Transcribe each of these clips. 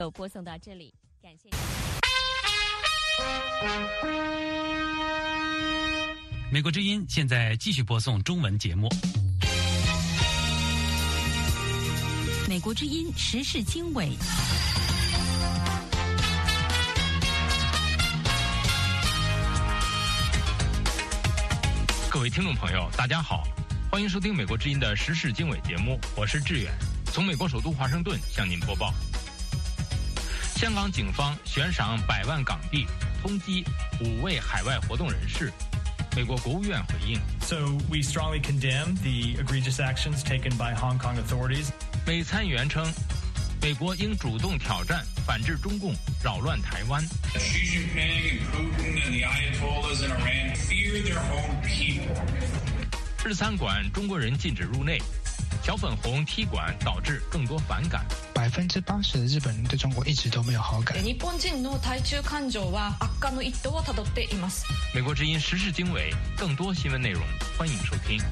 播送到这里，感谢。 美国之音现在继续播送中文节目。 美国之音时事经纬。 各位听众朋友，大家好，欢迎收听美国之音的时事经纬节目，我是志远，从美国首都华盛顿向您播报。香港警方悬赏100万港币通缉5位海外活动人士。美国国务院回应 So we strongly condemn the egregious actions taken by Hong Kong authorities. 美参议员称，美国应主动挑战反制中共扰乱台湾。 Xi Jinping and Putin and the Ayatollahs in Iran fear their own people. 日餐馆中国人禁止入内，小粉红踢馆导致更多反感。 80%的日本人对中国一直都没有好感。 日本人の対中感情は悪化の一途をたどっています。 美国之音时事经纬，更多新闻内容，欢迎收听。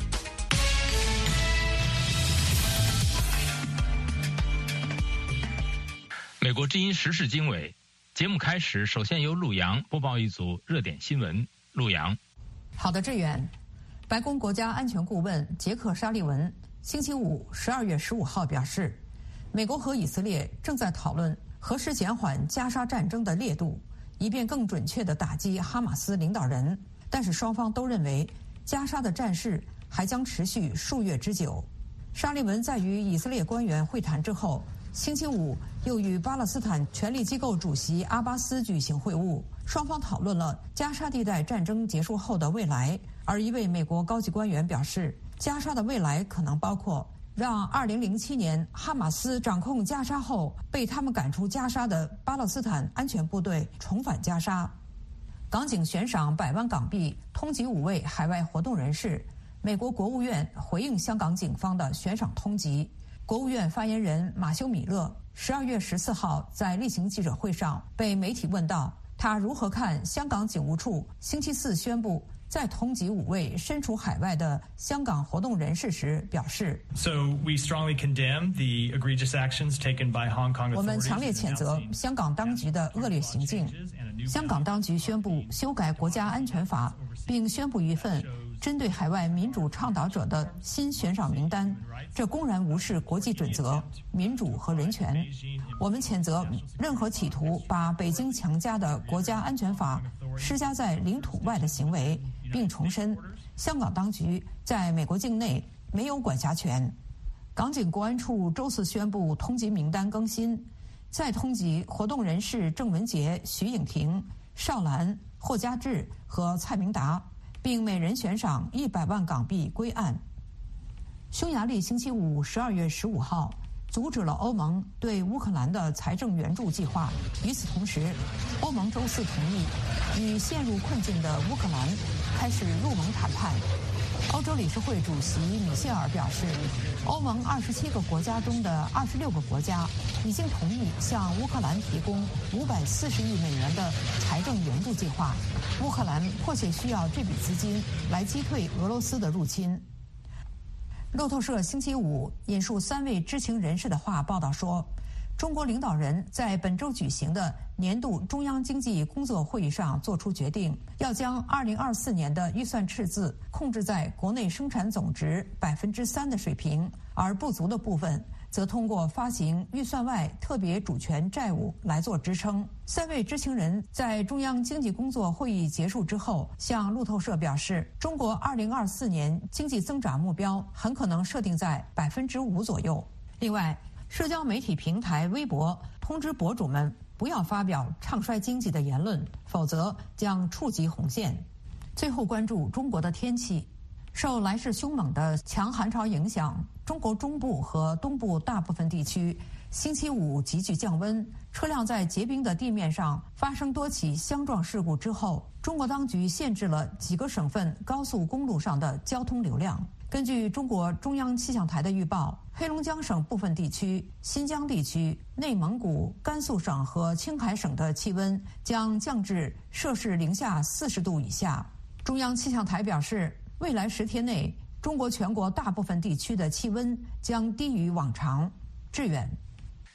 美国之音时事经纬节目开始，首先由陆洋播报一组热点新闻。陆洋， 好的，志远。白宫国家安全顾问杰克·沙利文星期五12月15号表示，美国和以色列正在讨论何时减缓加沙战争的烈度，以便更准确地打击哈马斯领导人。但是双方都认为，加沙的战事还将持续数月之久。沙利文在与以色列官员会谈之后，星期五又与巴勒斯坦权力机构主席阿巴斯举行会晤，双方讨论了加沙地带战争结束后的未来。而一位美国高级官员表示，加沙的未来可能包括让2007年哈马斯掌控加沙后被他们赶出加沙的巴勒斯坦安全部队重返加沙。港警悬赏100万港币通缉5位海外活动人士。美国国务院回应香港警方的悬赏通缉。国务院发言人马修·米勒12月14号在例行记者会上被媒体问到，他如何看香港警务处星期四宣布在通缉5位身处海外的香港活动人士时表示 So we strongly condemn the egregious actions taken by Hong Kong authorities. 我们强烈谴责香港当局的恶劣行径。香港当局宣布修改国家安全法，并宣布一份针对海外民主倡导者的新悬赏名单，这公然无视国际准则、民主和人权。我们谴责任何企图把北京强加的国家安全法施加在领土外的行为，并重申香港当局在美国境内没有管辖权。港警国安处周四宣布通缉名单更新，再通缉活动人士郑文杰、徐颖婷、邵兰、霍家志和蔡明达，并每人悬赏100万港币归案。匈牙利星期五12月15号阻止了欧盟对乌克兰的财政援助计划。与此同时，欧盟周四同意与陷入困境的乌克兰开始入盟谈判。欧洲理事会主席米歇尔表示，欧盟27个国家中的26个国家已经同意向乌克兰提供540亿美元的财政援助计划。乌克兰迫切需要这笔资金来击退俄罗斯的入侵。路透社星期五引述3位知情人士的话报道说，中国领导人在本周举行的年度中央经济工作会议上作出决定，要将2024年的预算赤字控制在国内生产总值3%的水平，而不足的部分则通过发行预算外特别主权债务来做支撑。3位知情人在中央经济工作会议结束之后向路透社表示，中国2024年经济增长目标很可能设定在5%左右。另外，社交媒体平台微博通知博主们不要发表唱衰经济的言论，否则将触及红线。最后关注中国的天气。受来势凶猛的强寒潮影响，中国中部和东部大部分地区星期五急剧降温，车辆在结冰的地面上发生多起相撞事故之后，中国当局限制了几个省份高速公路上的交通流量。根据中国中央气象台的预报，黑龙江省部分地区、新疆地区、内蒙古、甘肃省和青海省的气温将降至摄氏-40度以下。中央气象台表示，未来10天内，中国全国大部分地区的气温将低于往常。志远，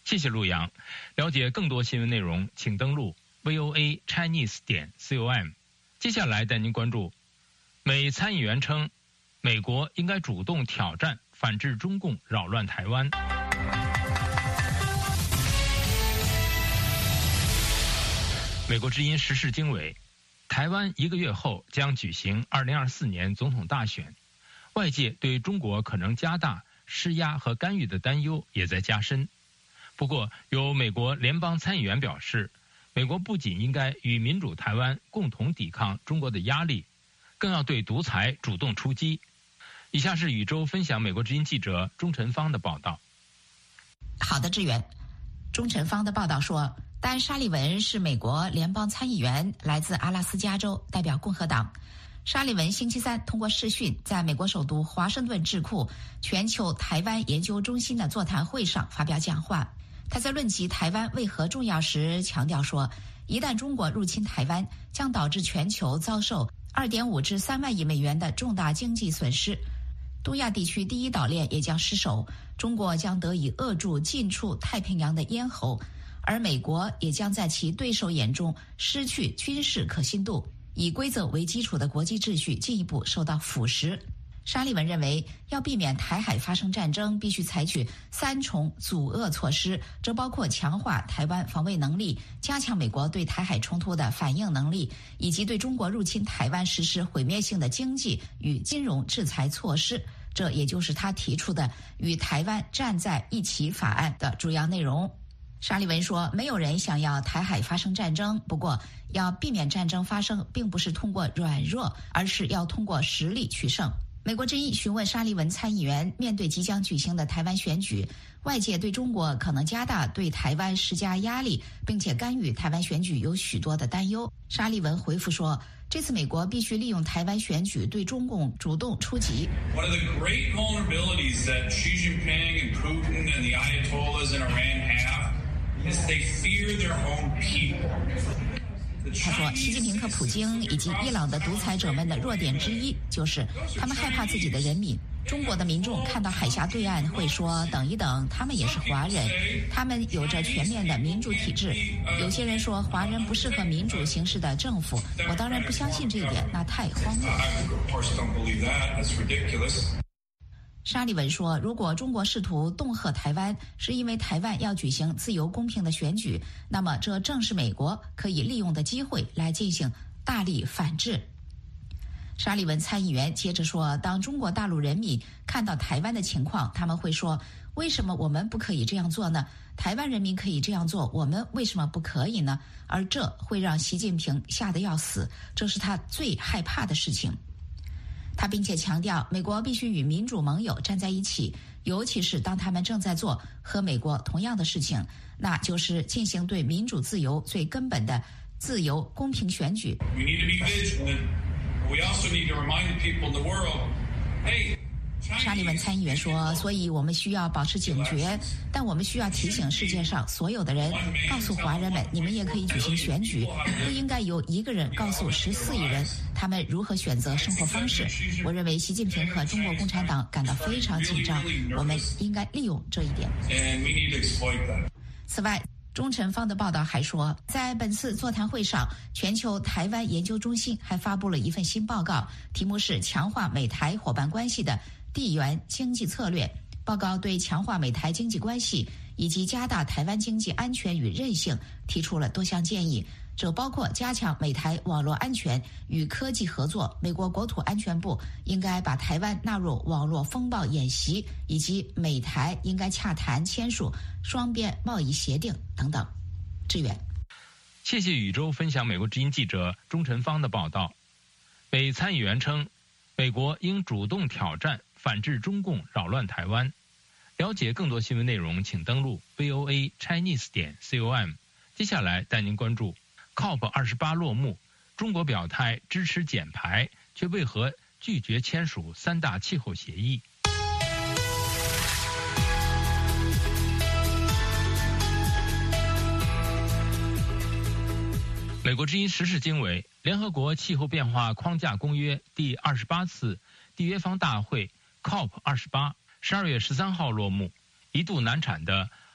谢谢陆洋。了解更多新闻内容，请登录 voachinese.com。接下来带您关注，美参议员称，美国应该主动挑战反制中共扰乱台湾。美国之音时事经纬，台湾1个月后将举行2024年总统大选，外界对中国可能加大施压和干预的担忧也在加深。不过，有美国联邦参议员表示，美国不仅应该与民主台湾共同抵抗中国的压力，更要对独裁主动出击。以下是宇宙分享美国之音记者钟晨芳的报道。 好的，志远。钟晨芳的报道说，丹·沙利文是美国联邦参议员，来自阿拉斯加州，代表共和党。沙利文星期三通过视讯在美国首都华盛顿智库全球台湾研究中心的座谈会上发表讲话。他在论及台湾为何重要时强调说，一旦中国入侵台湾，将导致全球遭受2.5至3万亿美元的重大经济损失，东亚地区第一岛链也将失守，中国将得以扼住近处太平洋的咽喉，而美国也将在其对手眼中失去军事可信度，以规则为基础的国际秩序进一步受到腐蚀。沙利文认为，要避免台海发生战争，必须采取3重阻遏措施，这包括强化台湾防卫能力，加强美国对台海冲突的反应能力，以及对中国入侵台湾实施毁灭性的经济与金融制裁措施。这也就是他提出的与台湾站在一起法案的主要内容。沙利文说，没有人想要台海发生战争，不过要避免战争发生，并不是通过软弱，而是要通过实力取胜。美国之音询问沙利文参议员，面对即将举行的台湾选举，外界对中国可能加大对台湾施加压力，并且干预台湾选举有许多的担忧。沙利文回复说，这次美国必须利用台湾选举对中共主动出击。 One of the great vulnerabilities that Xi Jinping and Putin and the Ayatollahs in Iran have is they fear their own people. 他说，习近平和普京以及伊朗的独裁者们的弱点之一就是他们害怕自己的人民。中国的民众看到海峡对岸会说，等一等，他们也是华人，他们有着全面的民主体制。有些人说华人不适合民主形式的政府，我当然不相信这一点，那太荒谬。沙利文说，如果中国试图恫吓台湾，是因为台湾要举行自由公平的选举，那么这正是美国可以利用的机会来进行大力反制。沙利文参议员接着说，当中国大陆人民看到台湾的情况，他们会说，为什么我们不可以这样做呢？台湾人民可以这样做，我们为什么不可以呢？而这会让习近平吓得要死，这是他最害怕的事情。他并且强调，美国必须与民主盟友站在一起，尤其是当他们正在做和美国同样的事情，那就是进行对民主自由最根本的自由公平选举。 We need to be vigilant. We also need to remind the people in the world, hey, 沙利文参议员说，所以我们需要保持警觉，但我们需要提醒世界上所有的人，告诉华人们，你们也可以举行选举，不应该由一个人告诉14亿人他们如何选择生活方式。我认为习近平和中国共产党感到非常紧张，我们应该利用这一点。 and we need to exploit that. 此外，钟晨芳的报道还说，在本次座谈会上，全球台湾研究中心还发布了一份新报告，题目是强化美台伙伴关系的地缘经济策略。报告对强化美台经济关系以及加大台湾经济安全与韧性提出了多项建议，这包括加强美台网络安全与科技合作，美国国土安全部应该把台湾纳入网络风暴演习，以及美台应该洽谈签署双边贸易协定等等。志远， 谢谢宇宙分享美国之音记者钟晨芳的报道。美参议员称，美国应主动挑战反制中共扰乱台湾。了解更多新闻内容，请登录 voachinese.com。接下来带您关注 COP28 落幕，中国表态支持减排，却为何拒绝签署3大气候协议？美国之音时事经纬，联合国气候变化框架公约第28次缔约方大会 COP28 12月13号落幕，一度难产的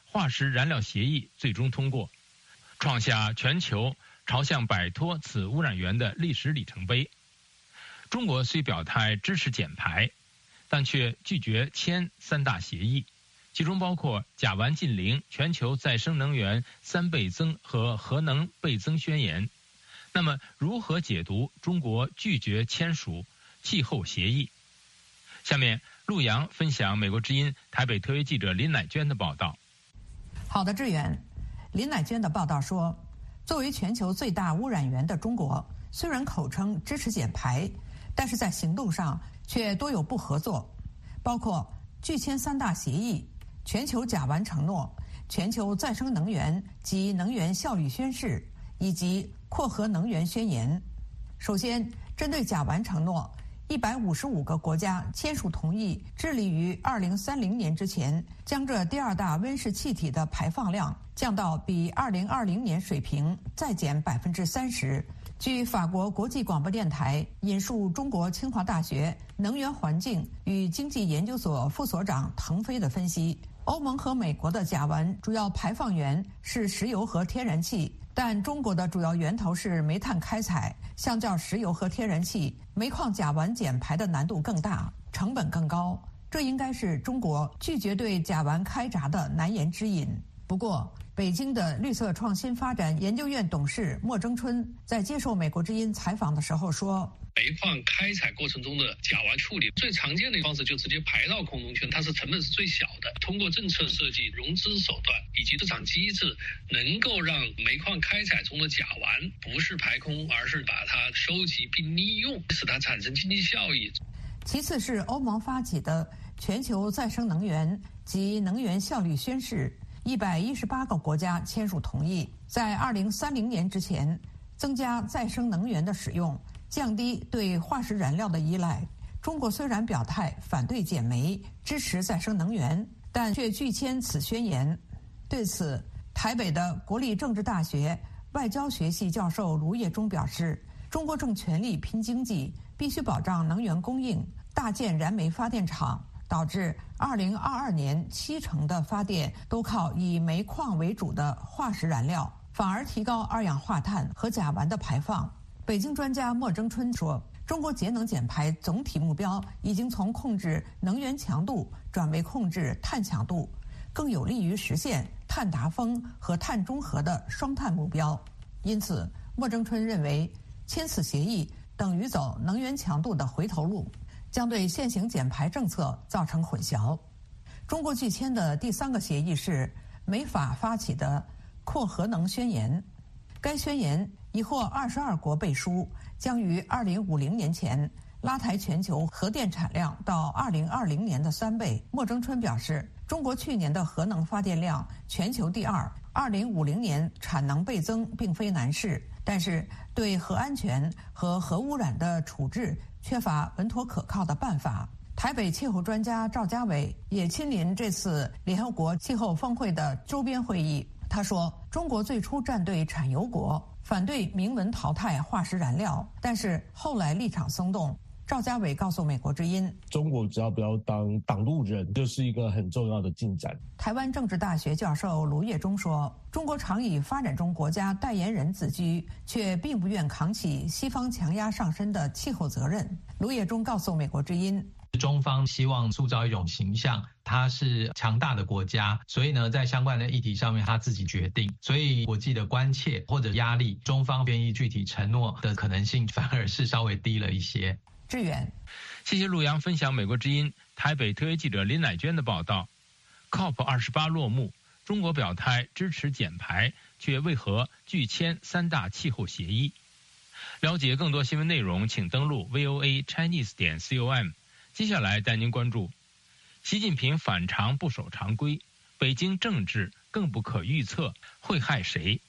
化石燃料协议最终通过，创下全球朝向摆脱此污染源的历史里程碑。中国虽表态支持减排，但却拒绝签3大协议，其中包括甲烷近零、全球再生能源3倍增和核能倍增宣言。那么，如何解读中国拒绝签署气候协议？下面，陆洋分享美国之音台北特约记者林乃娟的报道。 好的，志远。林乃娟的报道说，作为全球最大污染源的中国，虽然口称支持减排，但是在行动上却多有不合作，包括拒签3大协议、全球甲烷承诺、全球再生能源及能源效率宣示以及扩核能源宣言。首先，针对甲烷承诺，155个国家签署同意，致力于2030年之前将这第2大温室气体的排放量降到比2020年水平再减30%。据法国国际广播电台引述中国清华大学能源环境与经济研究所副所长滕飞的分析，欧盟和美国的甲烷主要排放源是石油和天然气，但中国的主要源头是煤炭开采，相较石油和天然气，煤矿甲烷减排的难度更大，成本更高，这应该是中国拒绝对甲烷开闸的难言之隐。不过，北京的绿色创新发展研究院董事莫征春在接受美国之音采访的时候说， 煤矿开采过程中的甲烷处理最常见的方式就直接排到空中去，它是成本是最小的。通过政策设计、融资手段以及市场机制，能够让煤矿开采中的甲烷不是排空，而是把它收集并利用，使它产生经济效益。 其次是欧盟发起的全球再生能源及能源效率宣示，118个国家签署同意，在2030年之前增加再生能源的使用，降低对化石燃料的依赖。中国虽然表态反对减煤，支持再生能源，但却拒签此宣言。对此，台北的国立政治大学外交学系教授卢业中表示，中国正全力拼经济，必须保障能源供应，大建燃煤发电厂，导致2022年70%的发电都靠以煤矿为主的化石燃料，反而提高二氧化碳和甲烷的排放。北京专家莫征春说，中国节能减排总体目标已经从控制能源强度转为控制碳强度，更有利于实现碳达峰和碳中和的双碳目标。因此，莫征春认为签此协议等于走能源强度的回头路，将对现行减排政策造成混淆。中国拒签的第3个协议是美法发起的扩核能宣言，该宣言已获22国背书，将于2050年前拉抬全球核电产量到2020年的3倍。莫征春表示，中国去年的核能发电量全球第2，2050年产能倍增并非难事，但是对核安全和核污染的处置缺乏稳妥可靠的办法。台北气候专家赵家伟也亲临这次联合国气候峰会的周边会议。他说，中国最初站队产油国，反对明文淘汰化石燃料，但是后来立场松动。赵家伟告诉美国之音， 中国只要不要当挡路人，就是一个很重要的进展。 台湾政治大学教授卢业中说，中国常以发展中国家代言人自居，却并不愿扛起西方强压上身的气候责任。卢业中告诉美国之音， 中方希望塑造一种形象，它是强大的国家，所以呢，在相关的议题上面他自己决定，所以国际的关切或者压力，中方愿意具体承诺的可能性反而是稍微低了一些。 志远， 谢谢陆洋分享美国之音台北特约记者林乃娟的报道。COP28 落幕，中国表态支持减排，却为何拒签3大气候协议？了解更多新闻内容，请登录 voachinese.com。接下来带您关注：习近平反常不守常规，北京政治更不可预测，会害谁？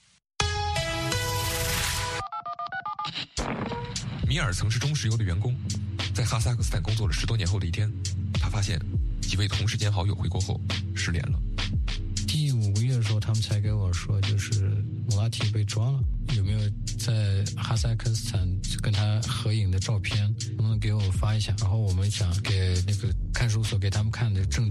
米尔曾是中石油的员工，在哈萨克斯坦工作了10多年后的一天，他发现几位同事间好友回国后失联了。 第5个月的时候，他们才给我说，就是姆拉提被抓了，有没有在哈萨克斯坦跟他合影的照片，能不能给我发一下？然后我们想给那个看守所给他们看的证据，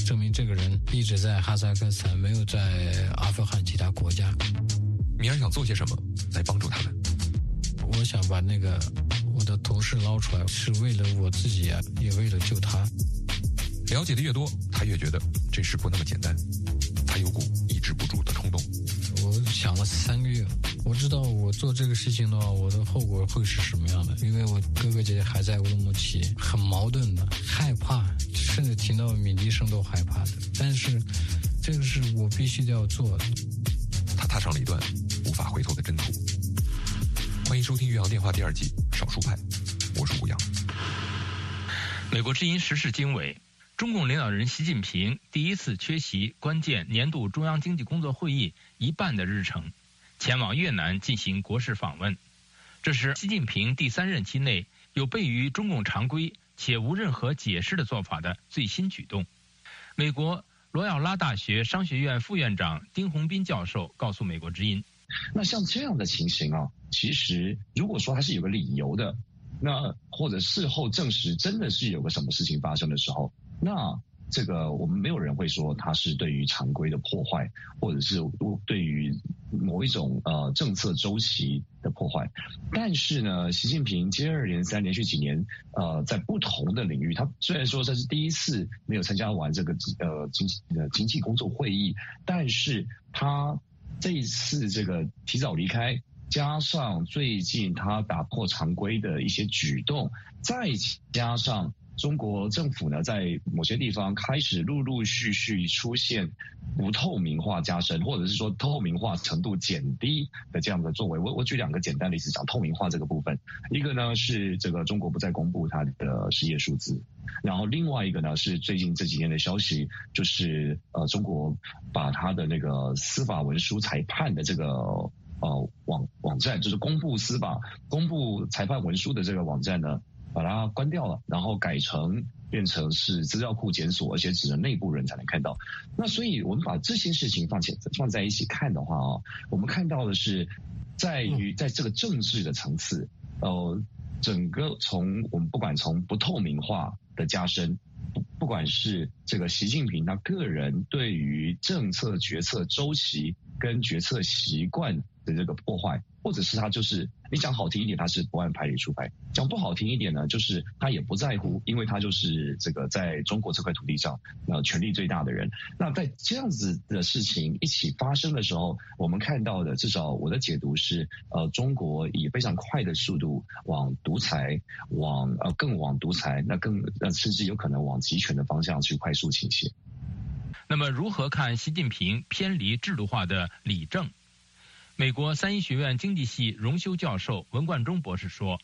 证明这个人一直在哈萨克斯坦，没有在阿富汗其他国家。 米尔想做些什么来帮助他们？ 我想把我的同事捞出来，是为了我自己啊，也为了救他。 了解的越多，他越觉得这事不那么简单，他有股抑制不住的冲动。 我想了3个月，我知道我做这个事情的话，我的后果会是什么样的。因为我哥哥姐姐还在乌鲁木齐，很矛盾的，害怕，甚至听到鸣笛声都害怕的。但是，这个是我必须要做的。 他踏上了一段无法回头的征途。欢迎收听《岳阳电话》第2季《少数派》，我是吴阳。 美国之音时事经纬。中共领导人习近平第一次缺席关键年度中央经济工作会议一半的日程，前往越南进行国事访问。这是习近平第3任期内有悖于中共常规且无任何解释的做法的最新举动。美国罗耀拉大学商学院副院长丁洪斌教授告诉美国之音， 那像这样的情形啊，其实如果说它是有个理由的，那或者事后证实真的是有个什么事情发生的时候，那这个我们没有人会说它是对于常规的破坏，或者是对于某一种政策周期的破坏。但是呢，习近平接二连三连续几年在不同的领域，他虽然说这是第一次没有参加完这个经济工作会议，但是他这一次这个提早离开，加上最近他打破常规的一些举动，再加上中国政府呢，在某些地方开始陆陆续续出现不透明化加深，或者是说透明化程度减低的这样的作为。我举2个简单的例子讲透明化这个部分。一个呢是这个中国不再公布它的失业数字，然后另外一个呢是最近这几天的消息，就是中国把它的那个司法文书裁判的这个网站，就是公布裁判文书的这个网站呢，把它关掉了，然后变成是资料库检索，而且只能内部人才能看到。那所以我们把这些事情放在一起看的话我们看到的是在这个政治的层次，整个我们不管从不透明化的加深，不管是这个习近平他个人对于政策决策周期跟决策习惯的这个破坏，或者是他就是你讲好听一点，他是不按牌理出牌；讲不好听一点呢，就是他也不在乎，因为他就是这个在中国这块土地上权力最大的人。那在这样子的事情一起发生的时候，我们看到的，至少我的解读是，中国以非常快的速度往独裁，更往独裁，甚至有可能往集权的方向去快速倾斜。 那么如何看习近平偏离制度化的理政？美国三一学院经济系荣休教授文冠中博士说：“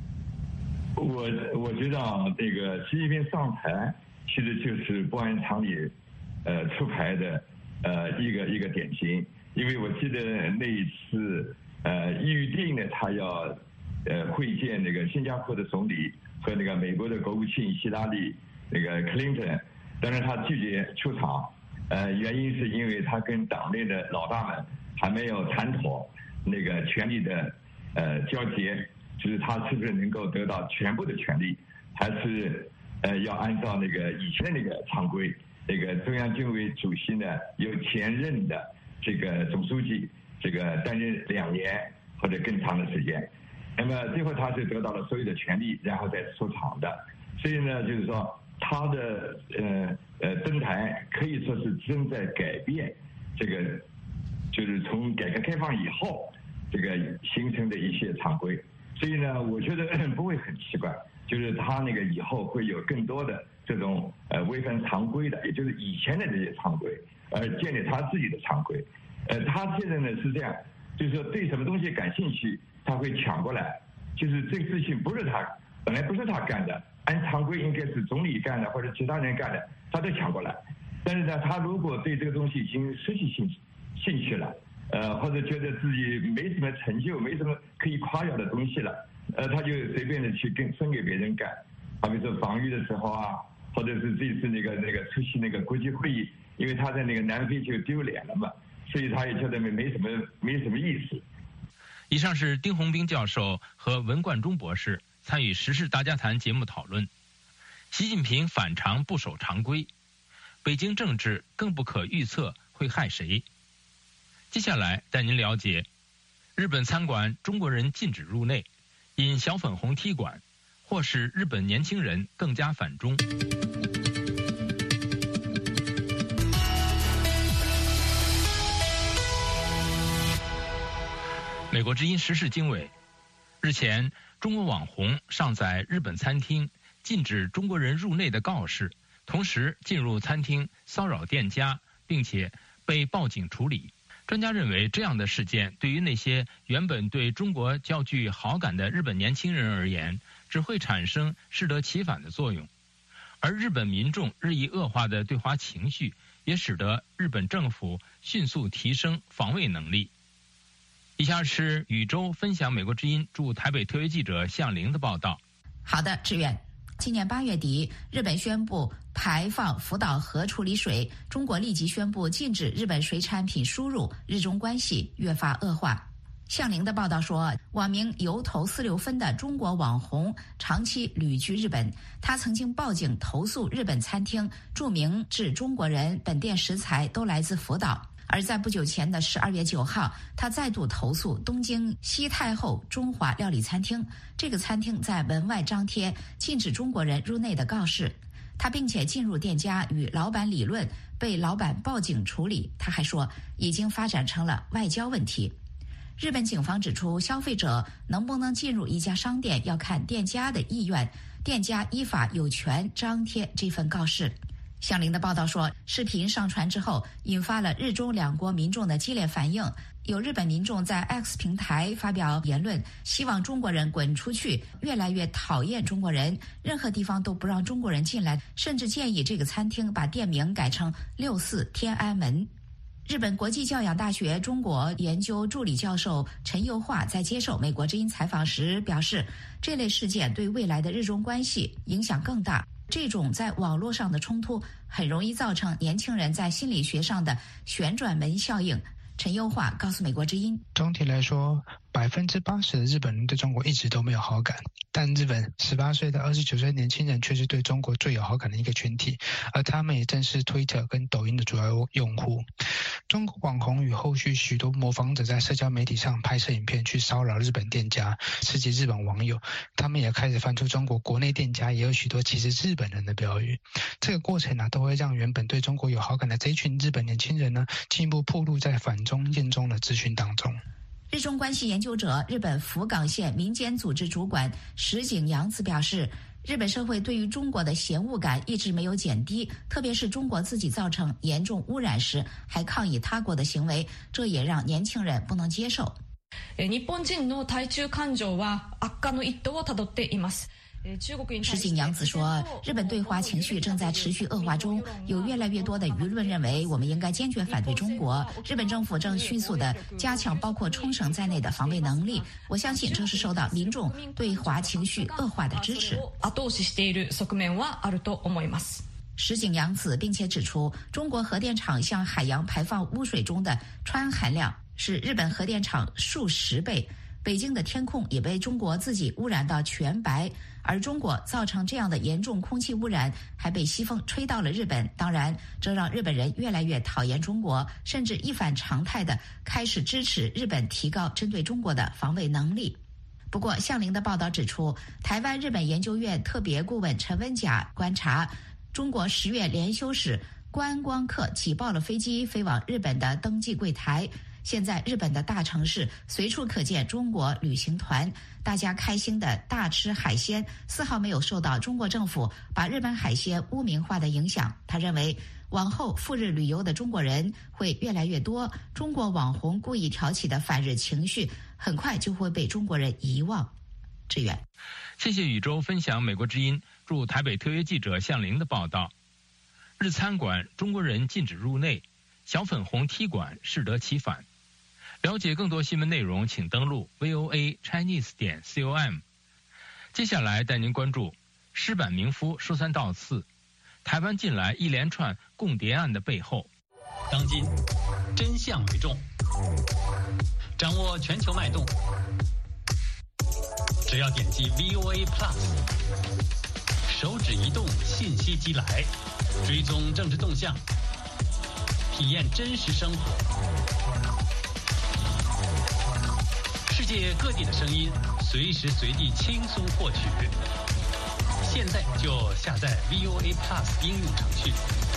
我觉得这个习近平上台其实就是不按常理出牌的一个典型。因为我记得那一次预定呢，他要会见那个新加坡的总理和那个美国的国务卿希拉里那个克林顿，但是他拒绝出场，原因是因为他跟党内的老大们还没有谈妥那个权力的交接，就是他是不是能够得到全部的权利，还是要按照那个以前的那个常规，那个中央军委主席呢由前任的这个总书记这个担任2年或者更长的时间，那么最后他是得到了所有的权利，然后再出场的。所以呢，就是说他的登台可以说是正在改变这个，就是从改革开放以后这个形成的一些常规。所以呢，我觉得不会很奇怪，就是他那个以后会有更多的这种违反常规的，也就是以前的这些常规，建立他自己的常规。他现在呢是这样，就是说对什么东西感兴趣，他会抢过来，就是这个事情本来不是他干的，按常规应该是总理干的或者其他人干的，他都抢过来。但是呢，他如果对这个东西已经失去兴趣了，或者觉得自己没什么成就，没什么可以夸耀的东西了，他就随便的去分给别人干。好比说防御的时候啊，或者是这次那个出席那个国际会议，因为他在那个南非就丢脸了嘛，所以他也觉得没什么意思。 以上是丁洪斌教授和文冠中博士参与时事大家谈节目讨论。习近平反常不守常规。 北京政治更不可预测会害谁。接下来带您了解，日本餐馆中国人禁止入内，因小粉红踢馆，或使日本年轻人更加反中。美国之音时事经纬，日前，中国网红上载日本餐厅禁止中国人入内的告示，同时进入餐厅骚扰店家，并且被报警处理。专家认为，这样的事件对于那些原本对中国较具好感的日本年轻人而言，只会产生适得其反的作用。而日本民众日益恶化的对华情绪，也使得日本政府迅速提升防卫能力。以下是宇宙分享美国之音驻台北特约记者向玲的报道。 好的，志远。今年8月底，日本宣布排放福岛核处理水，中国立即宣布禁止日本水产品输入，日中关系越发恶化。向玲的报道说，网名油头46分的中国网红长期旅居日本，他曾经报警投诉日本餐厅注明指中国人本店食材都来自福岛。而在不久前的12月9号，他再度投诉东京西太后中华料理餐厅，这个餐厅在门外张贴禁止中国人入内的告示。他并且进入店家与老板理论，被老板报警处理。他还说，已经发展成了外交问题。日本警方指出，消费者能不能进入一家商店要看店家的意愿，店家依法有权张贴这份告示。向玲的报道说，视频上传之后，引发了日中两国民众的激烈反应。有日本民众在 X 平台发表言论，希望中国人滚出去，越来越讨厌中国人，任何地方都不让中国人进来，甚至建议这个餐厅把店名改成64天安门。日本国际教养大学中国研究助理教授陈佑化在接受美国之音采访时表示，这类事件对未来的日中关系影响更大。这种在网络上的冲突很容易造成年轻人在心理学上的旋转门效应。陈佑化告诉美国之音， 总体来说，80%的日本人对中国一直都没有好感，但日本18岁到29岁年轻人却是对中国最有好感的一个群体，而他们也正是 Twitter 跟抖音的主要用户。中国网红与后续许多模仿者在社交媒体上拍摄影片去骚扰日本店家，刺激日本网友，他们也开始翻出中国国内店家也有许多歧视日本人的标语。这个过程都会让原本对中国有好感的这一群日本年轻人进一步暴露在反中厌中的资讯当中。 日中关系研究者、日本福冈县民间组织主管石井洋子表示，日本社会对于中国的嫌恶感一直没有减低，特别是中国自己造成严重污染时还抗议他国的行为，这也让年轻人不能接受。 日本人の対中感情は悪化の一途をたどっています。 石井洋子说，日本对华情绪正在持续恶化中，有越来越多的舆论认为我们应该坚决反对中国。日本政府正迅速地加强包括冲绳在内的防卫能力，我相信这是受到民众对华情绪恶化的支持。石井洋子并且指出，中国核电厂向海洋排放污水中的氚含量是日本核电厂数10倍。北京的天空也被中国自己污染到全白，而中国造成这样的严重空气污染还被西风吹到了日本。当然，这让日本人越来越讨厌中国，甚至一反常态地开始支持日本提高针对中国的防卫能力。不过，向玲的报道指出，台湾日本研究院特别顾问陈文甲观察，中国10月连休时，观光客挤爆了飞机飞往日本的登记柜台。现在日本的大城市随处可见中国旅行团，大家开心的大吃海鲜，丝毫没有受到中国政府把日本海鲜污名化的影响。他认为，往后赴日旅游的中国人会越来越多，中国网红故意挑起的反日情绪很快就会被中国人遗忘。志远， 谢谢宇宙分享美国之音驻台北特约记者向玲的报道。日餐馆中国人禁止入内，小粉红踢馆适得其反。了解更多新闻内容，请登录 voachinese.com。接下来带您关注矢板明夫说三道四，台湾近来一连串共谍案的背后。 当今真相为重，掌握全球脉动，只要点击 VOA Plus， 手指一动，信息即来。 追踪政治动向，体验真实生活。世界各地的声音，随时随地轻松获取。现在就下载 VOA Plus 应用程序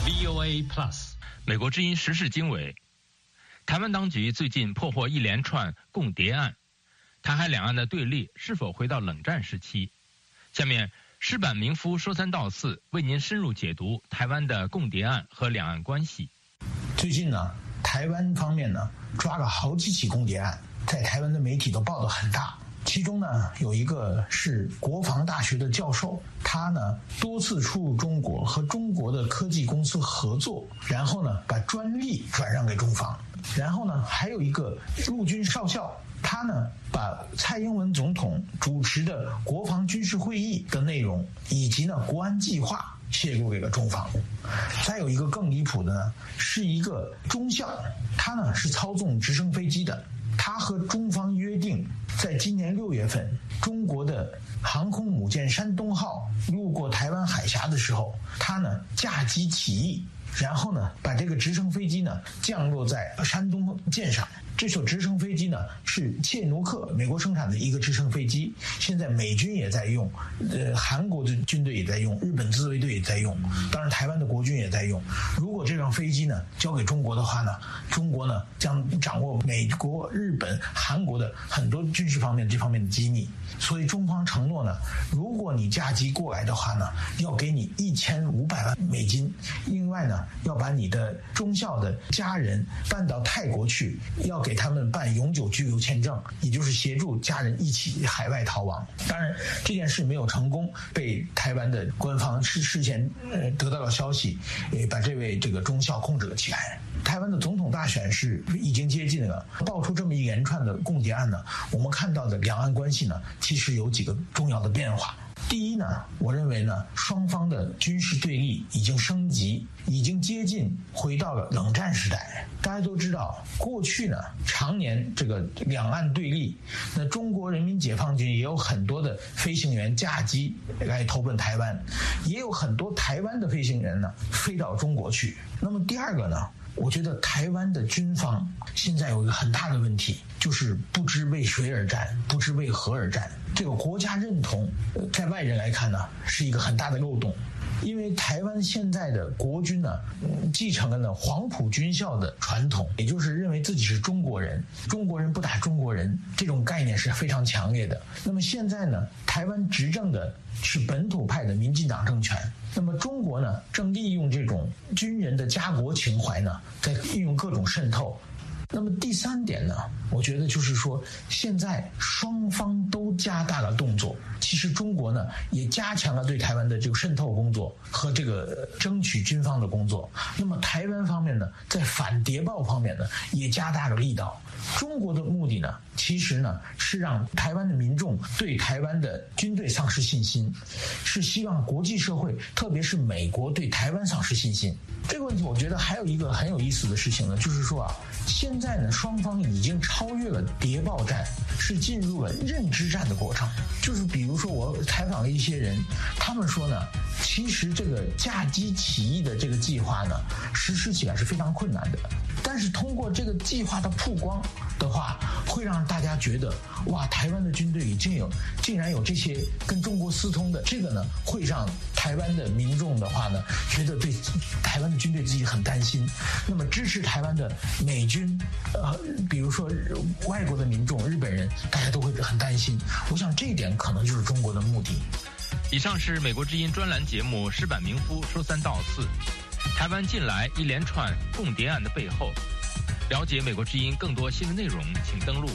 VOA Plus。 美国之音时事经纬。台湾当局最近破获一连串共谍案，台海两岸的对立是否回到冷战时期？下面矢板明夫说三道四，为您深入解读台湾的共谍案和两岸关系。 最近呢，台湾方面呢抓了好几起共谍案，在台湾的媒体都报得很大。其中呢，有一个是国防大学的教授，他呢多次出入中国，和中国的科技公司合作，然后呢把专利转让给中方。然后呢，还有一个陆军少校，他呢把蔡英文总统主持的国防军事会议的内容以及呢国安计划泄露给了中方。再有一个更离谱的呢，是一个中校，他呢是操纵直升飞机的。他和中方约定，在今年6月份，中国的航空母舰山东号路过台湾海峡的时候，他呢驾机起义，然后呢把这个直升飞机呢降落在山东舰上。这艘直升飞机呢是切努克美国生产的一个直升飞机，现在美军也在用，韩国的军队也在用，日本自卫队也在用，当然台湾的国军也在用。如果这辆飞机呢交给中国的话呢，中国呢将掌握美国、日本、韩国的很多军事方面这方面的机密。所以中方承诺呢，如果你驾机过来的话呢，要给你$1500万，另外呢要把你的中校的家人搬到泰国去，要给他们办永久居留签证，也就是协助家人一起海外逃亡。当然这件事没有成功，被台湾的官方事前得到了消息，把这位这个中校控制了起来。台湾的总统大选是已经接近了，爆出这么一连串的共谍案呢，我们看到的两岸关系呢，其实有几个重要的变化。第一呢，我认为呢，双方的军事对立已经升级，已经接近回到了冷战时代。大家都知道，过去呢，常年这个两岸对立，那中国人民解放军也有很多的飞行员驾机来投奔台湾，也有很多台湾的飞行员呢飞到中国去。那么第二个呢，我觉得台湾的军方现在有一个很大的问题，就是不知为谁而战，不知为何而战。这个国家认同，在外人来看呢，是一个很大的漏洞。因为台湾现在的国军呢，继承了呢黄埔军校的传统，也就是认为自己是中国人，中国人不打中国人，这种概念是非常强烈的。那么现在呢，台湾执政的是本土派的民进党政权，那么中国呢，正利用这种军人的家国情怀呢，在运用各种渗透。那么第三点呢，我觉得就是说，现在双方都加大了动作。其实中国呢，也加强了对台湾的这个渗透工作和这个争取军方的工作。那么台湾方面呢，在反谍报方面呢，也加大了力道。中国的目的呢，其实呢是让台湾的民众对台湾的军队丧失信心，是希望国际社会，特别是美国对台湾丧失信心。这个问题我觉得还有一个很有意思的事情呢，就是说啊，现在呢双方已经超越了谍报战，是进入了认知战的过程。就是比如说我采访了一些人，他们说呢，其实这个驾机起义的这个计划呢，实施起来是非常困难的。但是通过这个计划的曝光的话，会让大家觉得哇，台湾的军队竟然有这些跟中国私通的，这个呢会让台湾的民众的话呢，觉得对台湾的军队自己很担心。那么支持台湾的美军，比如说外国的民众、日本人，大家都会很担心。我想这一点可能就是中国的目的。 以上是美国之音专栏节目矢板明夫说三道四。台湾近来一连串共谍案的背后，了解美国之音更多新闻内容，请登录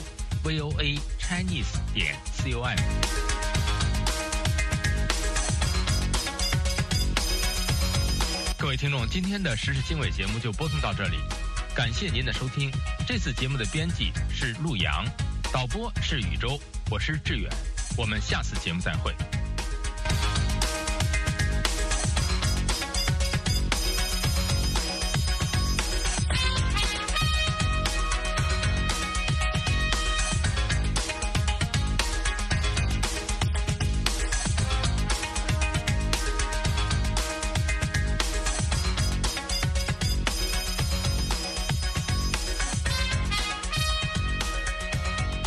voachinese.com。各位听众，今天的时事经纬节目就播送到这里，感谢您的收听。这次节目的编辑是陆阳，导播是宇宙，我是志远，我们下次节目再会。